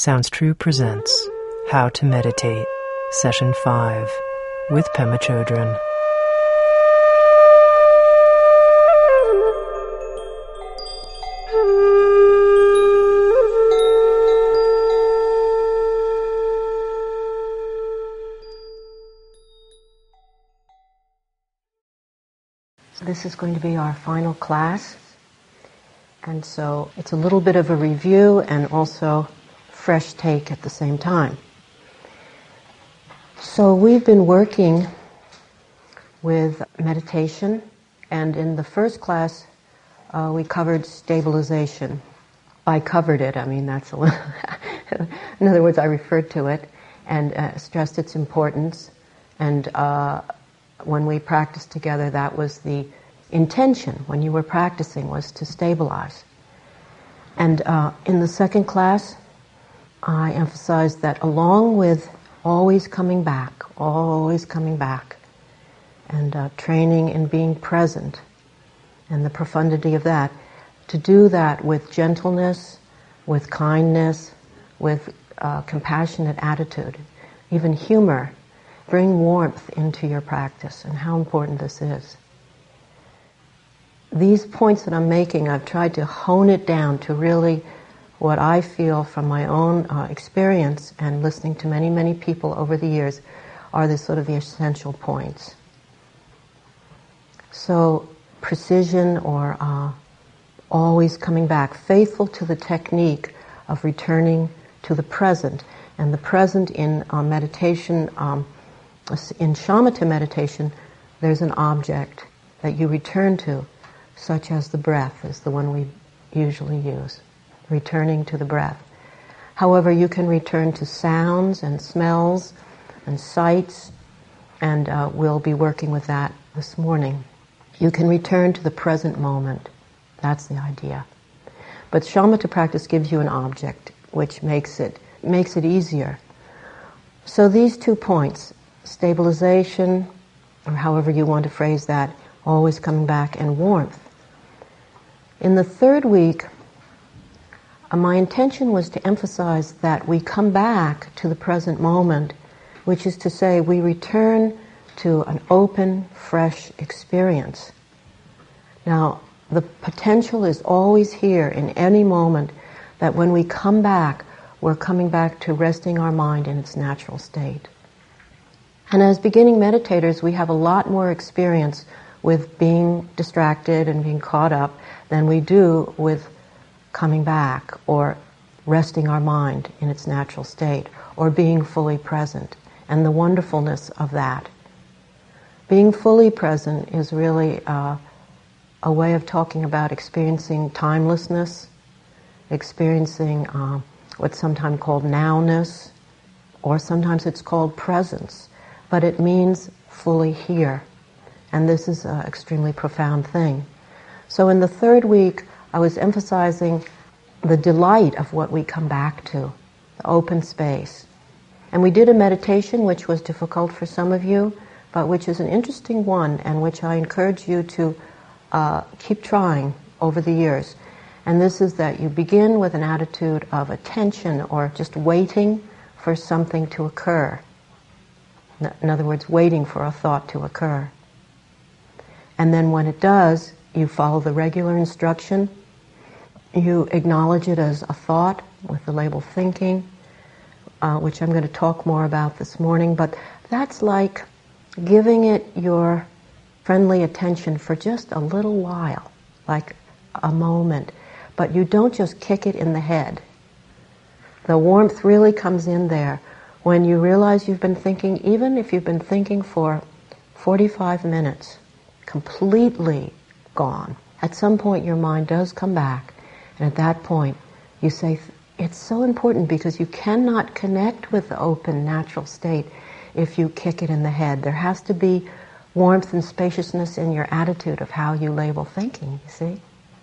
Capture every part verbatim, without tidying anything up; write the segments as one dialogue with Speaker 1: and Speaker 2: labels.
Speaker 1: Sounds True presents How to Meditate, Session five, with Pema Chodron.
Speaker 2: This is going to be our final class, and so it's a little bit of a review and also fresh take at the same time. So we've been working with meditation, and in the first class uh, we covered stabilization. I covered it, I mean that's a little in other words I referred to it and uh, stressed its importance, and uh, when we practiced together that was the intention when you were practicing, was to stabilize. And uh, in the second class I emphasized that along with always coming back, always coming back, and uh, training in being present, and the profundity of that, to do that with gentleness, with kindness, with uh, compassionate attitude, even humor, bring warmth into your practice, and how important this is. These points that I'm making, I've tried to hone it down to really what I feel from my own uh, experience and listening to many, many people over the years are the sort of the essential points. So precision, or uh, always coming back, faithful to the technique of returning to the present. And the present in uh, meditation, um, in shamatha meditation, there's an object that you return to, such as the breath is the one we usually use. Returning to the breath. However, you can return to sounds and smells and sights, and uh, we'll be working with that this morning. You can return to the present moment. That's the idea. But shamatha practice gives you an object, which makes it makes it easier. So these two points, stabilization, or however you want to phrase that, always coming back, and warmth. In the third week, my intention was to emphasize that we come back to the present moment, which is to say we return to an open, fresh experience. Now, the potential is always here in any moment that when we come back, we're coming back to resting our mind in its natural state. And as beginning meditators, we have a lot more experience with being distracted and being caught up than we do with coming back, or resting our mind in its natural state, or being fully present, and the wonderfulness of that. Being fully present is really uh, a way of talking about experiencing timelessness, experiencing uh, what's sometimes called nowness, or sometimes it's called presence, but it means fully here. And this is an extremely profound thing. So in the third week, I was emphasizing the delight of what we come back to, the open space. And we did a meditation which was difficult for some of you, but which is an interesting one, and which I encourage you to uh, keep trying over the years. And this is that you begin with an attitude of attention, or just waiting for something to occur. In other words, waiting for a thought to occur. And then when it does, you follow the regular instruction. You acknowledge it as a thought with the label thinking, uh, which I'm going to talk more about this morning. But that's like giving it your friendly attention for just a little while, like a moment. But you don't just kick it in the head. The warmth really comes in there when you realize you've been thinking, even if you've been thinking for forty-five minutes, completely gone. At some point your mind does come back, and at that point you say, it's so important because you cannot connect with the open, natural state if you kick it in the head. There has to be warmth and spaciousness in your attitude of how you label thinking, you see?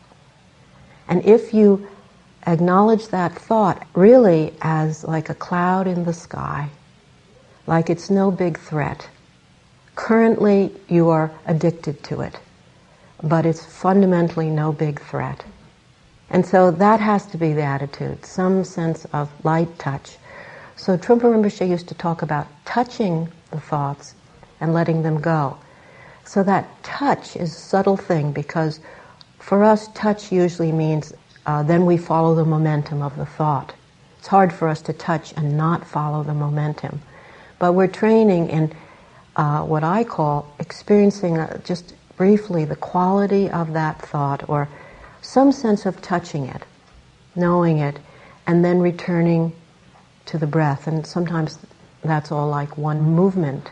Speaker 2: And if you acknowledge that thought really as like a cloud in the sky, like it's no big threat. Currently you are addicted to it, but it's fundamentally no big threat. And so that has to be the attitude, some sense of light touch. So Trungpa Rinpoche used to talk about touching the thoughts and letting them go. So that touch is a subtle thing, because for us, touch usually means uh, then we follow the momentum of the thought. It's hard for us to touch and not follow the momentum. But we're training in uh, what I call experiencing uh, just briefly the quality of that thought, or some sense of touching it, knowing it, and then returning to the breath. And sometimes that's all like one movement.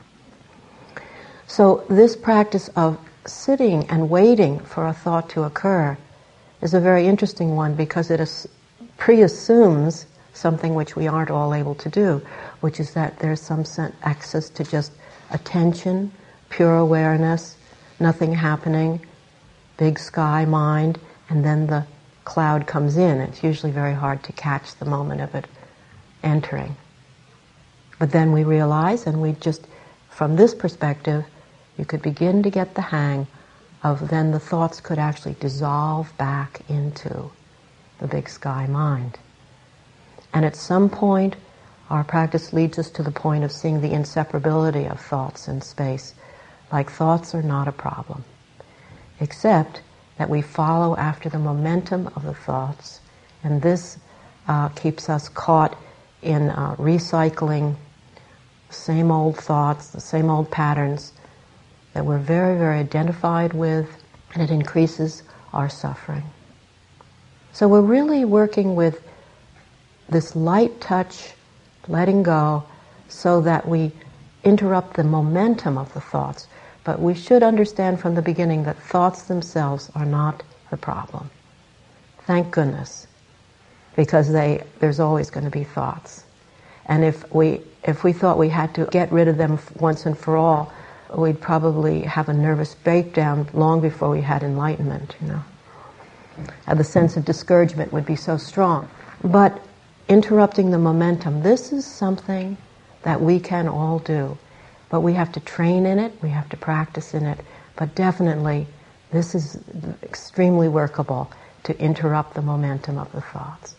Speaker 2: So this practice of sitting and waiting for a thought to occur is a very interesting one, because it is pre-assumes something which we aren't all able to do, which is that there's some access to just attention, pure awareness, nothing happening, big sky mind, and then the cloud comes in. It's usually very hard to catch the moment of it entering. But then we realize, and we just, from this perspective, you could begin to get the hang of then the thoughts could actually dissolve back into the big sky mind. And at some point, our practice leads us to the point of seeing the inseparability of thoughts and space. Like thoughts are not a problem, except that we follow after the momentum of the thoughts, and this uh, keeps us caught in uh, recycling same old thoughts, the same old patterns that we're very, very identified with, and it increases our suffering. So we're really working with this light touch, letting go, so that we interrupt the momentum of the thoughts. But we should understand from the beginning that thoughts themselves are not the problem. Thank goodness, because they there's always going to be thoughts. And if we if we thought we had to get rid of them once and for all, we'd probably have a nervous breakdown long before we had enlightenment, you know. And the sense of discouragement would be so strong. But interrupting the momentum, this is something that we can all do. But we have to train in it, we have to practice in it. But definitely, this is extremely workable to interrupt the momentum of the thoughts.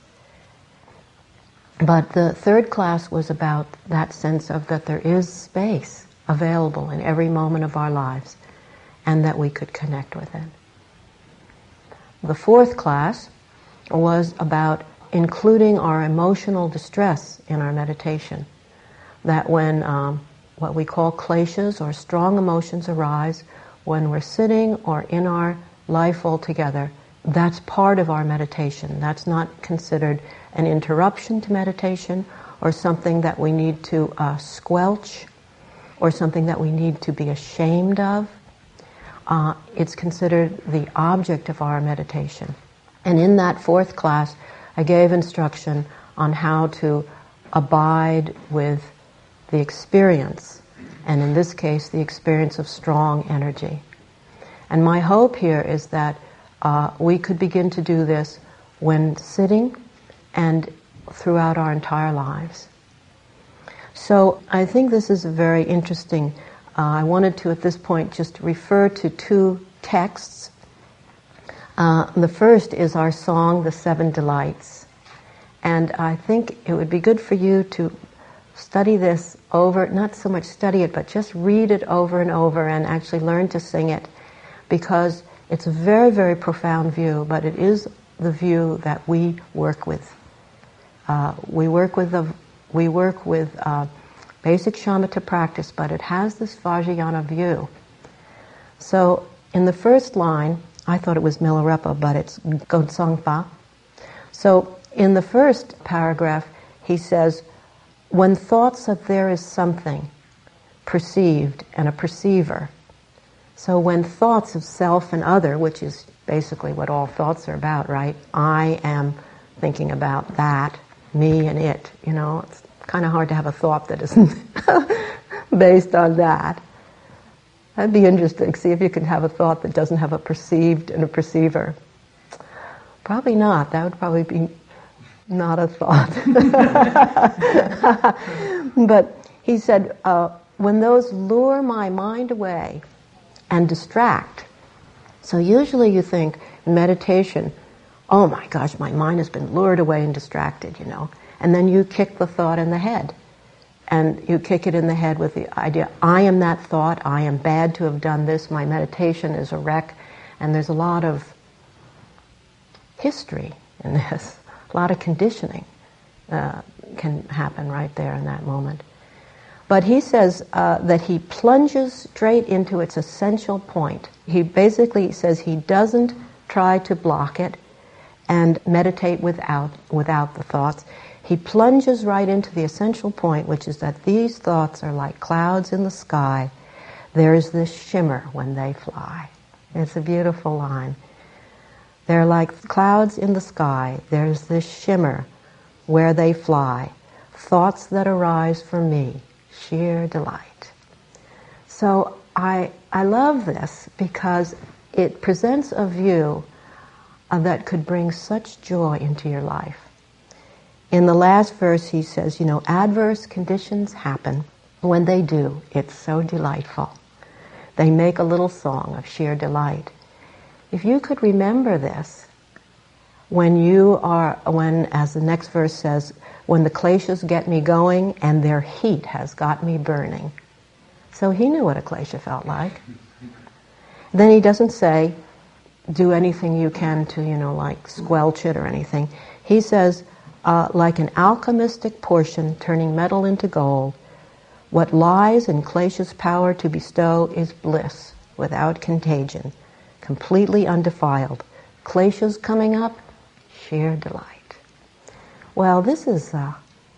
Speaker 2: But the third class was about that sense of that there is space available in every moment of our lives, and that we could connect with it. The fourth class was about including our emotional distress in our meditation. That when um, what we call kleshas, or strong emotions, arise, when we're sitting or in our life altogether, that's part of our meditation. That's not considered an interruption to meditation, or something that we need to uh, squelch, or something that we need to be ashamed of. Uh, it's considered the object of our meditation. And in that fourth class, I gave instruction on how to abide with the experience, and in this case, the experience of strong energy. And my hope here is that uh, we could begin to do this when sitting and throughout our entire lives. So I think this is very interesting. Uh, I wanted to, at this point, just refer to two texts. Uh, the first is our song, The Seven Delights. And I think it would be good for you to study this over, not so much study it, but just read it over and over and actually learn to sing it, because it's a very, very profound view, but it is the view that we work with. Uh, we work with the we work with uh, basic shamatha practice, but it has this Vajrayana view. So in the first line, I thought it was Milarepa, but it's Godzongpa. So in the first paragraph, he says, when thoughts of there is something perceived and a perceiver. So when thoughts of self and other, which is basically what all thoughts are about, right? I am thinking about that, me and it, you know, it's kind of hard to have a thought that isn't based on that. That'd be interesting. See if you can have a thought that doesn't have a perceived and a perceiver. Probably not. That would probably be not a thought. But he said, uh, when those lure my mind away and distract. So usually you think in meditation, oh my gosh, my mind has been lured away and distracted, you know. And then you kick the thought in the head. And you kick it in the head with the idea, I am that thought, I am bad to have done this, my meditation is a wreck. And there's a lot of history in this, a lot of conditioning uh, can happen right there in that moment. But he says uh, that he plunges straight into its essential point. He basically says he doesn't try to block it and meditate without without the thoughts. He plunges right into the essential point, which is that these thoughts are like clouds in the sky. There is this shimmer when they fly. It's a beautiful line. They're like clouds in the sky. There's this shimmer where they fly. Thoughts that arise for me. Sheer delight. So I I love this because it presents a view uh, that could bring such joy into your life. In the last verse he says, you know, adverse conditions happen. When they do, it's so delightful. They make a little song of sheer delight. If you could remember this, when you are, when, as the next verse says, when the kleshas get me going and their heat has got me burning. So he knew what a klesha felt like. Then he doesn't say, do anything you can to, you know, like squelch it or anything. He says, uh, like an alchemistic portion turning metal into gold, what lies in klesha's power to bestow is bliss without contagion, completely undefiled. Klesha's coming up, sheer delight. Well, this is a,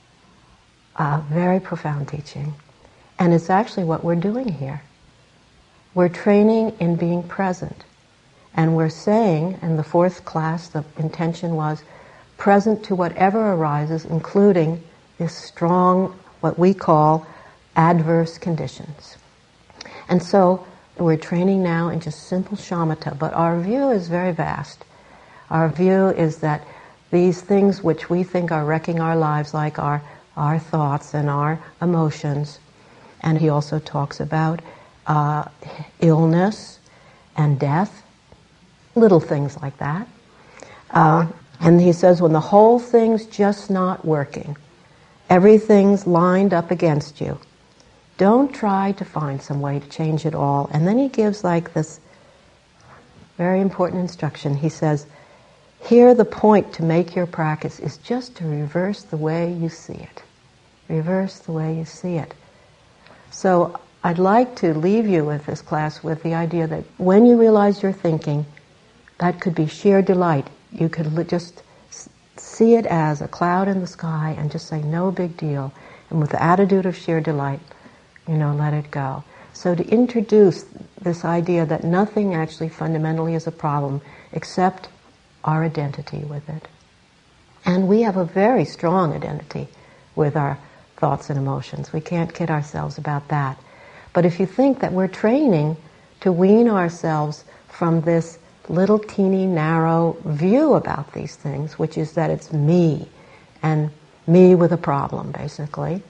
Speaker 2: a very profound teaching, and it's actually what we're doing here. We're training in being present, and we're saying, in the fourth class, the intention was present to whatever arises, including this strong, what we call adverse conditions. And so we're training now in just simple shamatha, but our view is very vast. Our view is that these things which we think are wrecking our lives, like our, our thoughts and our emotions, and he also talks about uh, illness and death, little things like that. Uh, and he says when the whole thing's just not working, everything's lined up against you, don't try to find some way to change it all. And then he gives like this very important instruction. He says, here the point to make your practice is just to reverse the way you see it. Reverse the way you see it. So I'd like to leave you with this class with the idea that when you realize you're thinking, that could be sheer delight. You could just see it as a cloud in the sky and just say, no big deal. And with the attitude of sheer delight, you know, let it go. So to introduce this idea that nothing actually fundamentally is a problem except our identity with it. And we have a very strong identity with our thoughts and emotions. We can't kid ourselves about that. But if you think that we're training to wean ourselves from this little teeny narrow view about these things, which is that it's me, and me with a problem, basically,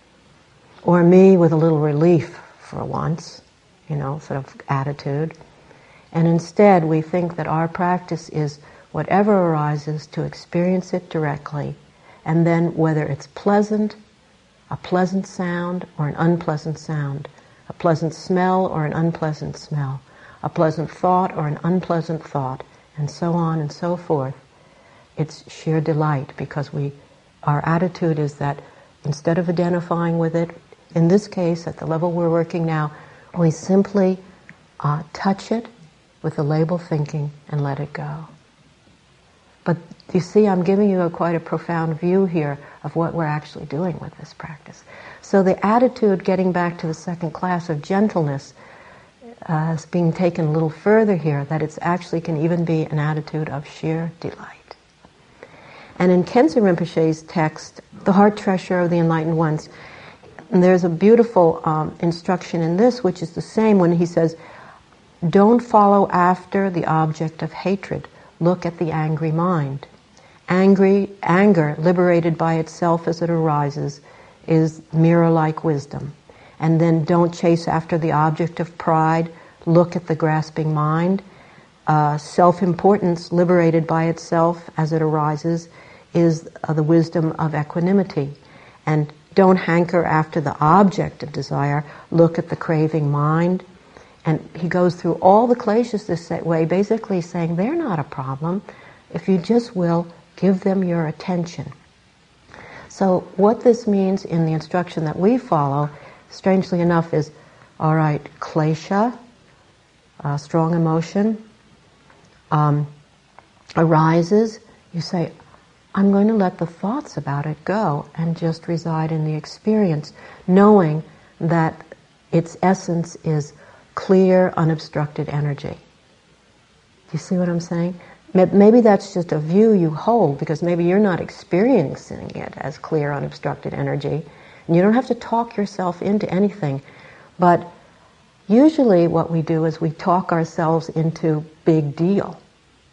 Speaker 2: or me with a little relief for once, you know, sort of attitude. And instead we think that our practice is whatever arises to experience it directly, and then whether it's pleasant, a pleasant sound or an unpleasant sound, a pleasant smell or an unpleasant smell, a pleasant thought or an unpleasant thought, and so on and so forth. It's sheer delight because we, our attitude is that instead of identifying with it, in this case, at the level we're working now, we simply uh, touch it with the label thinking and let it go. But you see, I'm giving you a quite a profound view here of what we're actually doing with this practice. So the attitude, getting back to the second class of gentleness, uh, is being taken a little further here, that it's actually can even be an attitude of sheer delight. And in Khenze Rinpoche's text, The Heart Treasure of the Enlightened Ones, there's a beautiful um, instruction in this, which is the same when he says, don't follow after the object of hatred. Look at the angry mind. Angry, anger, liberated by itself as it arises, is mirror-like wisdom. And then don't chase after the object of pride. Look at the grasping mind. uh, self-importance liberated by itself as it arises is uh, the wisdom of equanimity. And don't hanker after the object of desire. Look at the craving mind. And he goes through all the kleshas this way, basically saying they're not a problem if you just will give them your attention. So what this means in the instruction that we follow, strangely enough, is, all right, klesha, uh, strong emotion, um, arises. You say, I'm going to let the thoughts about it go and just reside in the experience, knowing that its essence is clear, unobstructed energy. Do you see what I'm saying? Maybe that's just a view you hold, because maybe you're not experiencing it as clear, unobstructed energy, and you don't have to talk yourself into anything. But usually what we do is we talk ourselves into big deal.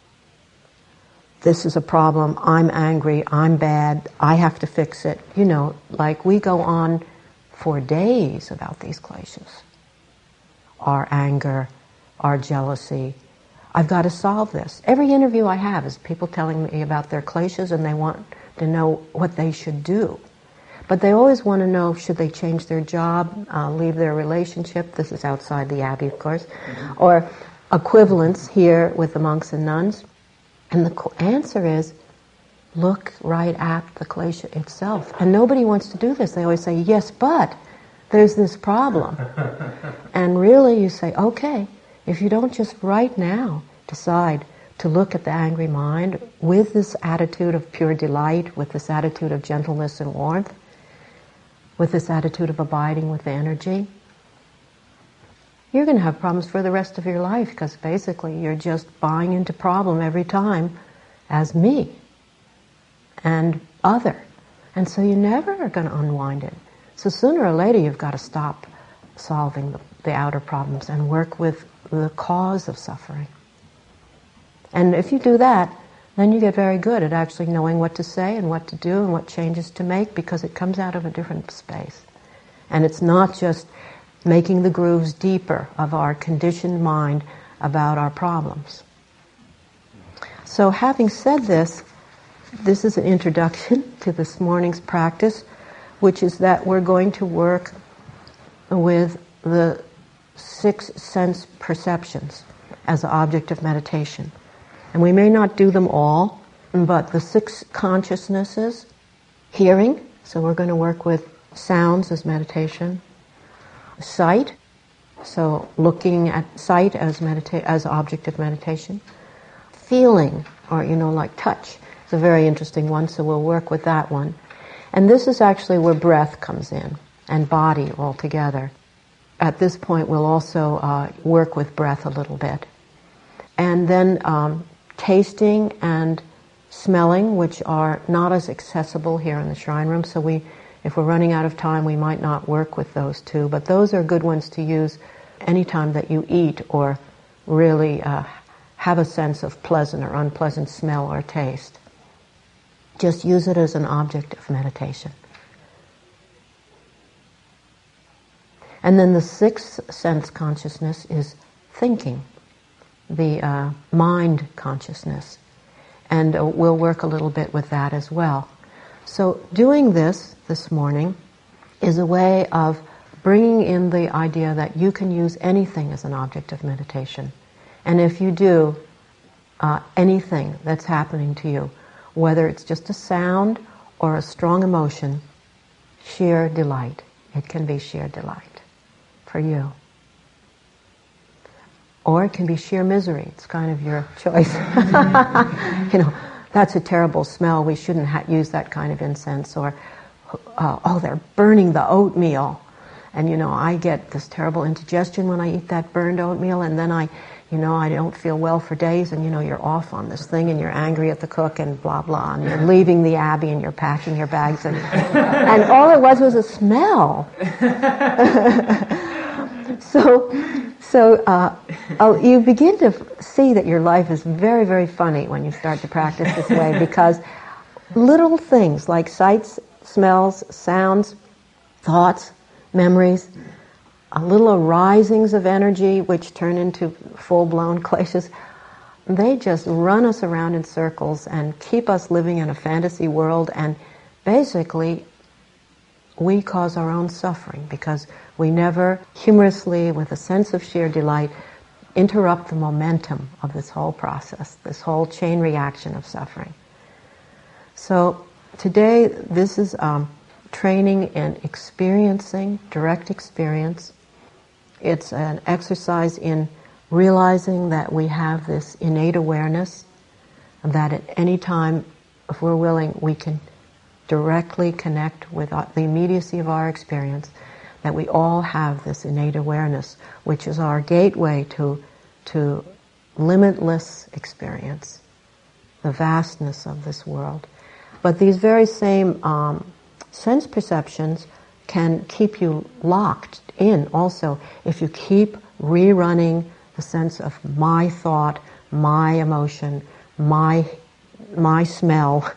Speaker 2: This is a problem, I'm angry, I'm bad, I have to fix it. You know, like we go on for days about these kleshas. Our anger, our jealousy. I've got to solve this. Every interview I have is people telling me about their kleshas, and they want to know what they should do. But they always want to know, should they change their job, uh, leave their relationship? This is outside the Abbey, of course. Mm-hmm. Or equivalence here with the monks and nuns. And the answer is, look right at the klesha itself. And nobody wants to do this. They always say, yes, but there's this problem. And really you say, okay, if you don't just right now decide to look at the angry mind with this attitude of pure delight, with this attitude of gentleness and warmth, with this attitude of abiding with the energy, you're going to have problems for the rest of your life, because basically you're just buying into problem every time as me and other. And so you never are going to unwind it. So sooner or later you've got to stop solving the, the outer problems and work with the cause of suffering. And if you do that, then you get very good at actually knowing what to say and what to do and what changes to make, because it comes out of a different space. And it's not just making the grooves deeper of our conditioned mind about our problems. So having said this, this is an introduction to this morning's practice, which is that we're going to work with the six sense perceptions as the object of meditation. And we may not do them all, but the six consciousnesses, hearing, so we're going to work with sounds as meditation, sight, so looking at sight as medita- as object of meditation, feeling, or you know, like touch, is a very interesting one, so we'll work with that one. And this is actually where breath comes in, and body all together. At this point, we'll also uh, work with breath a little bit. And then um, tasting and smelling, which are not as accessible here in the shrine room, so we, if we're running out of time, we might not work with those two, but those are good ones to use anytime that you eat or really uh, have a sense of pleasant or unpleasant smell or taste. Just use it as an object of meditation. And then the sixth sense consciousness is thinking, the uh, mind consciousness. And uh, we'll work a little bit with that as well. So doing this this morning is a way of bringing in the idea that you can use anything as an object of meditation. And if you do, uh, anything that's happening to you, whether it's just a sound or a strong emotion, sheer delight. It can be sheer delight for you. Or it can be sheer misery. It's kind of your choice. You know, that's a terrible smell. We shouldn't ha- use that kind of incense. Or, uh, oh, they're burning the oatmeal. And, you know, I get this terrible indigestion when I eat that burned oatmeal, and then I, you know, I don't feel well for days, and, you know, you're off on this thing, and you're angry at the cook, and blah, blah, and you're leaving the Abbey, and you're packing your bags, and, and all it was was a smell. so, so uh, oh, you begin to see that your life is very, very funny when you start to practice this way, because little things like sights, smells, sounds, thoughts, memories, a little arisings of energy which turn into full-blown kleshas, they just run us around in circles and keep us living in a fantasy world, and basically we cause our own suffering because we never humorously, with a sense of sheer delight, interrupt the momentum of this whole process, this whole chain reaction of suffering. So today this is um, training in experiencing, direct experience. It's an exercise in realizing that we have this innate awareness, and that at any time, if we're willing, we can directly connect with the immediacy of our experience, that we all have this innate awareness, which is our gateway to, to limitless experience, the vastness of this world. But these very same um, sense perceptions can keep you locked in also if you keep rerunning the sense of my thought, my emotion, my my smell,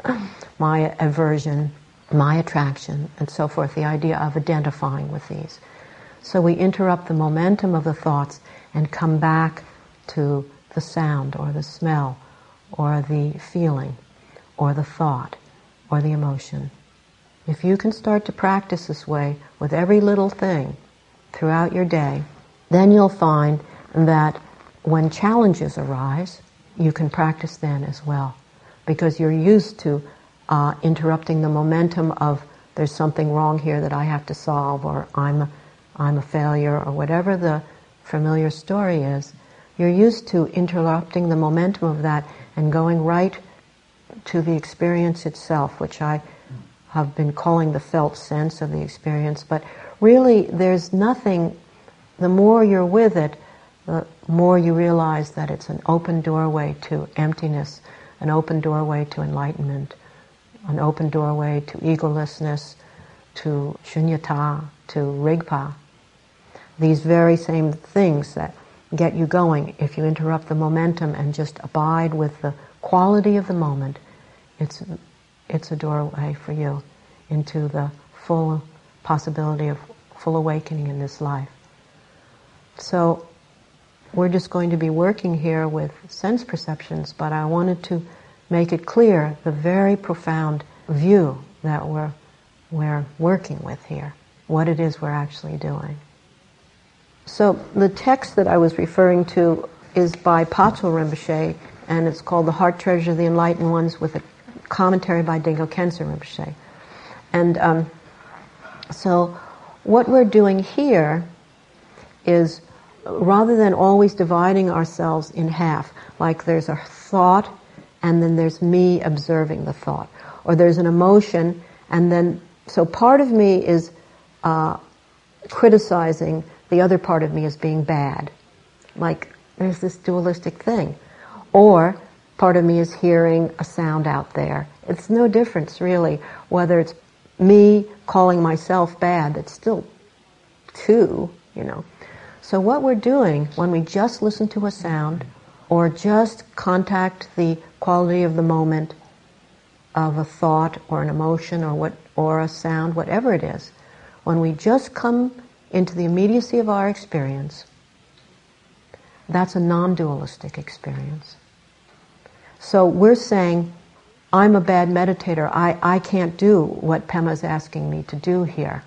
Speaker 2: my aversion, my attraction, and so forth, the idea of identifying with these. So we interrupt the momentum of the thoughts and come back to the sound or the smell or the feeling or the thought or the emotion. If you can start to practice this way with every little thing throughout your day, then you'll find that when challenges arise, you can practice then as well, because you're used to uh, interrupting the momentum of there's something wrong here that I have to solve, or I'm a, I'm a failure, or whatever the familiar story is. You're used to interrupting the momentum of that and going right to the experience itself, which I have been calling the felt sense of the experience. But really, there's nothing, the more you're with it, the more you realize that it's an open doorway to emptiness, an open doorway to enlightenment, an open doorway to egolessness, to shunyata, to rigpa. These very same things that get you going, if you interrupt the momentum and just abide with the quality of the moment, it's it's a doorway for you into the full possibility of full awakening in this life. So we're just going to be working here with sense perceptions, but I wanted to make it clear the very profound view that we're we're working with here, what it is we're actually doing. So the text that I was referring to is by Patrul Rinpoche, and it's called The Heart Treasure of the Enlightened Ones, with a commentary by Dilgo Khyentse Rinpoche. And um, so what we're doing here is, rather than always dividing ourselves in half, like there's a thought and then there's me observing the thought, or there's an emotion and then, so part of me is uh, criticizing the other part of me as being bad. Like there's this dualistic thing. Or part of me is hearing a sound out there. It's no difference really whether it's me calling myself bad, it's still two, you know. So what we're doing when we just listen to a sound or just contact the quality of the moment of a thought or an emotion or what or a sound, whatever it is, when we just come into the immediacy of our experience, that's a non-dualistic experience. So we're saying, I'm a bad meditator, I, I can't do what Pema's asking me to do here.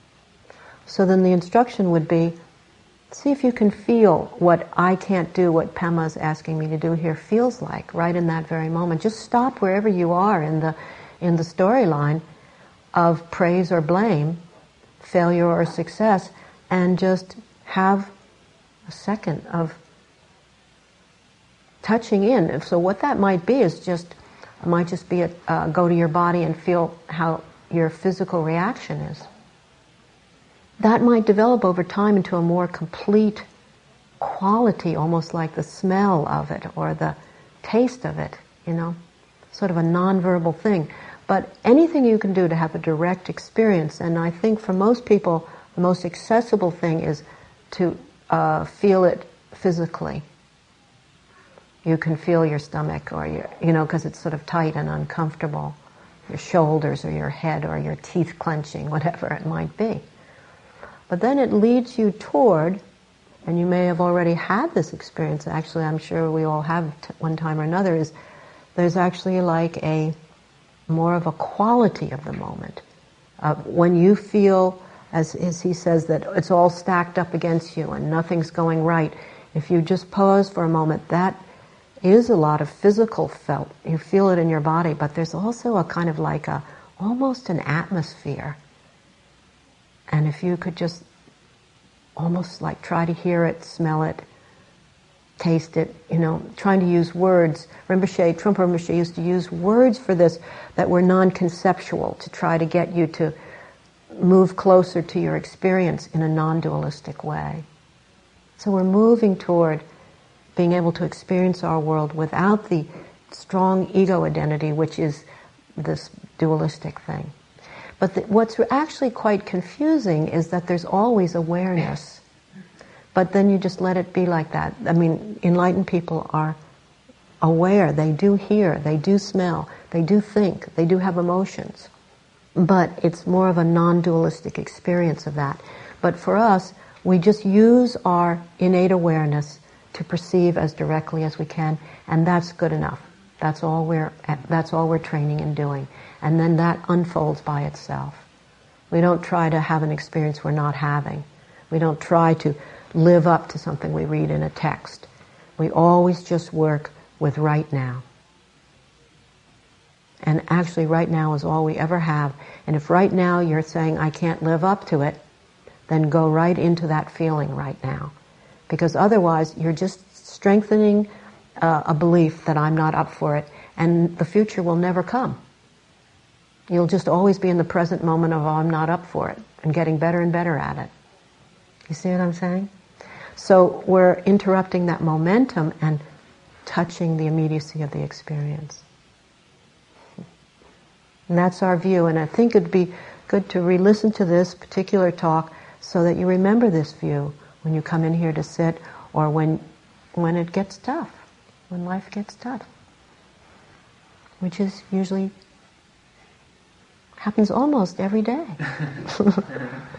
Speaker 2: So then the instruction would be, see if you can feel what I can't do, what Pema's asking me to do here feels like, right in that very moment. Just stop wherever you are in the in the storyline of praise or blame, failure or success, and just have a second of touching in. So what that might be is just, it might just be a, uh, go to your body and feel how your physical reaction is. That might develop over time into a more complete quality, almost like the smell of it or the taste of it, you know, sort of a nonverbal thing. But anything you can do to have a direct experience, and I think for most people, the most accessible thing is to uh, feel it physically. You can feel your stomach or your, you know, because it's sort of tight and uncomfortable, your shoulders or your head or your teeth clenching, whatever it might be. But then it leads you toward and you may have already had this experience, actually I'm sure we all have t- one time or another, is there's actually like a more of a quality of the moment. Uh, when you feel, as, as he says, that it's all stacked up against you and nothing's going right, if you just pause for a moment, that is a lot of physical felt. You feel it in your body, but there's also a kind of like a, almost an atmosphere. And if you could just almost like try to hear it, smell it, taste it, you know, trying to use words. Rinpoche, Trungpa Rinpoche used to use words for this that were non-conceptual to try to get you to move closer to your experience in a non-dualistic way. So we're moving toward being able to experience our world without the strong ego identity, which is this dualistic thing. But the, what's actually quite confusing is that there's always awareness. But then you just let it be like that. I mean, enlightened people are aware. They do hear. They do smell. They do think. They do have emotions. But it's more of a non-dualistic experience of that. But for us, we just use our innate awareness to perceive as directly as we can, and that's good enough. That's all we're that's all we're training and doing. And then that unfolds by itself. We don't try to have an experience we're not having. We don't try to live up to something we read in a text. We always just work with right now. And actually right now is all we ever have. And if right now you're saying, I can't live up to it, then go right into that feeling right now. Because otherwise you're just strengthening uh, a belief that I'm not up for it, and the future will never come. You'll just always be in the present moment of, oh, I'm not up for it, and getting better and better at it. You see what I'm saying? So we're interrupting that momentum and touching the immediacy of the experience. And that's our view, and I think it'd be good to re-listen to this particular talk so that you remember this view when you come in here to sit, or when when it gets tough, when life gets tough, which is usually happens almost every day.